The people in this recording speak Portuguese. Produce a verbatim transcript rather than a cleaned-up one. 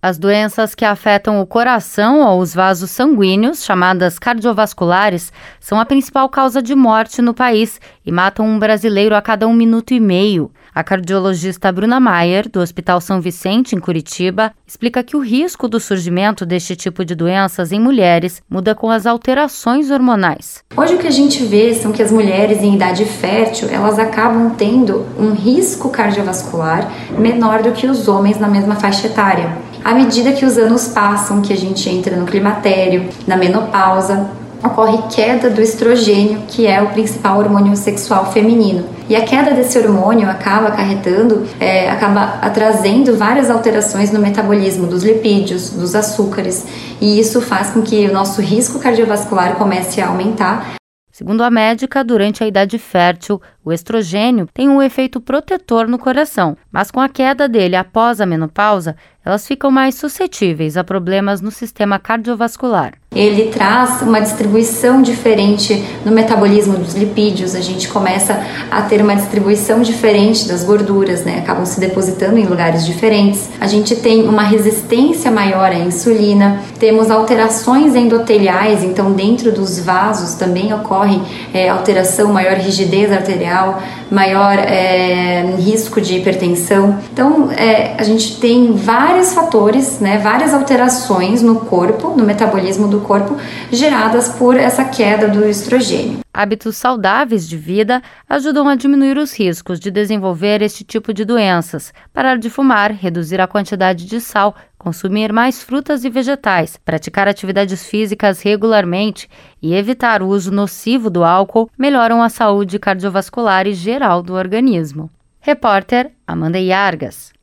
As doenças que afetam o coração ou os vasos sanguíneos, chamadas cardiovasculares, são a principal causa de morte no país e matam um brasileiro a cada um minuto e meio. A cardiologista Bruna Maier, do Hospital São Vicente, em Curitiba, explica que o risco do surgimento deste tipo de doenças em mulheres muda com as alterações hormonais. Hoje o que a gente vê são que as mulheres em idade fértil, elas acabam tendo um risco cardiovascular menor do que os homens na mesma faixa etária. À medida que os anos passam, que a gente entra no climatério, na menopausa, ocorre queda do estrogênio, que é o principal hormônio sexual feminino. E a queda desse hormônio acaba acarretando, é, acaba trazendo várias alterações no metabolismo dos lipídios, dos açúcares, e isso faz com que o nosso risco cardiovascular comece a aumentar. Segundo a médica, durante a idade fértil, o estrogênio tem um efeito protetor no coração, mas com a queda dele após a menopausa, elas ficam mais suscetíveis a problemas no sistema cardiovascular. Ele traz uma distribuição diferente no metabolismo dos lipídios, a gente começa a ter uma distribuição diferente das gorduras, né? Acabam se depositando em lugares diferentes. A gente tem uma resistência maior à insulina, temos alterações endoteliais, então dentro dos vasos também ocorre é, alteração, maior rigidez arterial, maior é, risco de hipertensão. Então é, a gente tem vários fatores, né, várias alterações no corpo, no metabolismo do corpo, geradas por essa queda do estrogênio. Hábitos saudáveis de vida ajudam a diminuir os riscos de desenvolver este tipo de doenças. Parar de fumar, reduzir a quantidade de sal, consumir mais frutas e vegetais, praticar atividades físicas regularmente e evitar o uso nocivo do álcool melhoram a saúde cardiovascular e geral do organismo. Repórter Amanda Iargas.